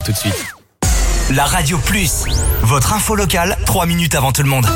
Tout de suite. La Radio Plus, votre info locale, 3 minutes avant tout le monde.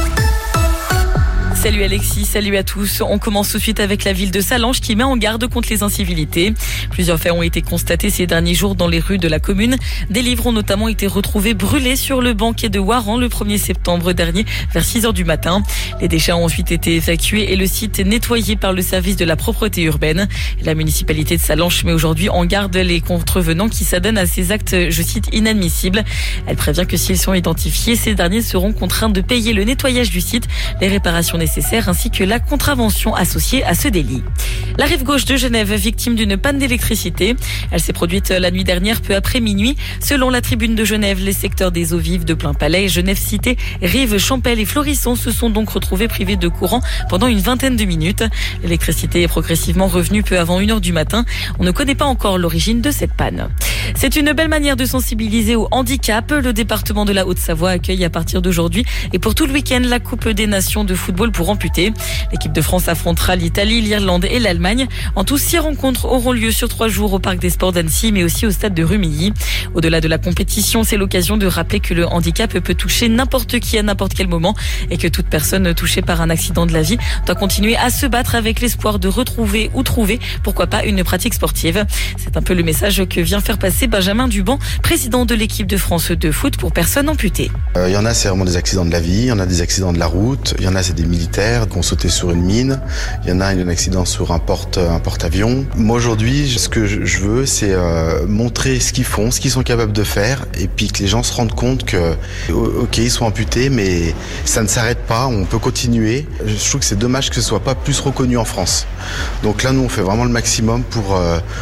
Salut Alexis, salut à tous. On commence tout de suite avec la ville de Sallanches qui met en garde contre les incivilités. Plusieurs faits ont été constatés ces derniers jours dans les rues de la commune. Des livres ont notamment été retrouvés brûlés sur le banquet de Waran le 1er septembre dernier vers 6h du matin. Les déchets ont ensuite été évacués et le site nettoyé par le service de la propreté urbaine. La municipalité de Sallanches met aujourd'hui en garde les contrevenants qui s'adonnent à ces actes, je cite, inadmissibles. Elle prévient que s'ils sont identifiés, ces derniers seront contraints de payer le nettoyage du site, les réparations nécessaires ainsi que la contravention associée à ce délit. La rive gauche de Genève, victime d'une panne d'électricité. Elle s'est produite la nuit dernière, peu après minuit. Selon la Tribune de Genève, les secteurs des Eaux Vives de Plainpalais, Genève Cité, Rive, Champel et Florisson se sont donc retrouvés privés de courant pendant une vingtaine de minutes. L'électricité est progressivement revenue peu avant 1h du matin. On ne connaît pas encore l'origine de cette panne. C'est une belle manière de sensibiliser au handicap. Le département de la Haute-Savoie accueille à partir d'aujourd'hui et pour tout le week-end la Coupe des Nations de football pour amputés. L'équipe de France affrontera l'Italie, l'Irlande et l'Allemagne. En tout, 6 rencontres auront lieu sur 3 jours au Parc des Sports d'Annecy, mais aussi au stade de Rumilly. Au-delà de la compétition, c'est l'occasion de rappeler que le handicap peut toucher n'importe qui à n'importe quel moment et que toute personne touchée par un accident de la vie doit continuer à se battre avec l'espoir de retrouver ou trouver, pourquoi pas, une pratique sportive. C'est un peu le message que vient faire passer Benjamin Duban, président de l'équipe de France de foot pour personnes amputées. Il y en a, c'est vraiment des accidents de la vie, il y en a des accidents de la route, il y en a, c'est des militaires qui ont sauté sur une mine, il y en a un accident sur un porte-avions. Moi aujourd'hui, ce que je veux, c'est montrer ce qu'ils font, ce qu'ils sont capables de faire, et puis que les gens se rendent compte que, ok, ils sont amputés, mais ça ne s'arrête pas, on peut continuer. Je trouve que c'est dommage que ce soit pas plus reconnu en France. Donc là, nous, on fait vraiment le maximum pour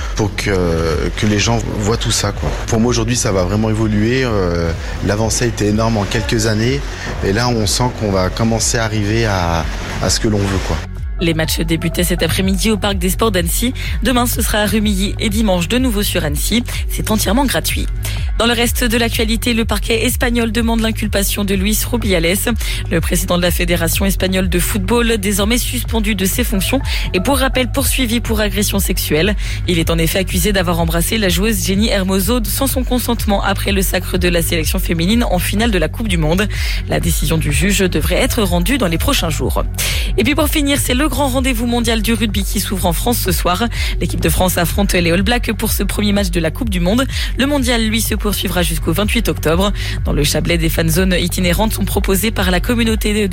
que les gens voient tout ça, quoi. Pour moi aujourd'hui, ça va vraiment évoluer. L'avancée a été énorme en quelques années, et là, on sent qu'on va commencer à arriver à ce que l'on veut, quoi. Les matchs débutaient cet après-midi au Parc des Sports d'Annecy. Demain, ce sera à Rumilly et dimanche de nouveau sur Annecy. C'est entièrement gratuit. Dans le reste de l'actualité, le parquet espagnol demande l'inculpation de Luis Rubiales, le président de la Fédération espagnole de football, désormais suspendu de ses fonctions et pour rappel poursuivi pour agression sexuelle. Il est en effet accusé d'avoir embrassé la joueuse Jenny Hermoso sans son consentement après le sacre de la sélection féminine en finale de la Coupe du Monde. La décision du juge devrait être rendue dans les prochains jours. Et puis pour finir, c'est le grand rendez-vous mondial du rugby qui s'ouvre en France ce soir. L'équipe de France affronte les All Blacks pour ce premier match de la Coupe du Monde. Le mondial, lui, se poursuivra jusqu'au 28 octobre. Dans le Chablais, des fan zones itinérantes sont proposées par la communauté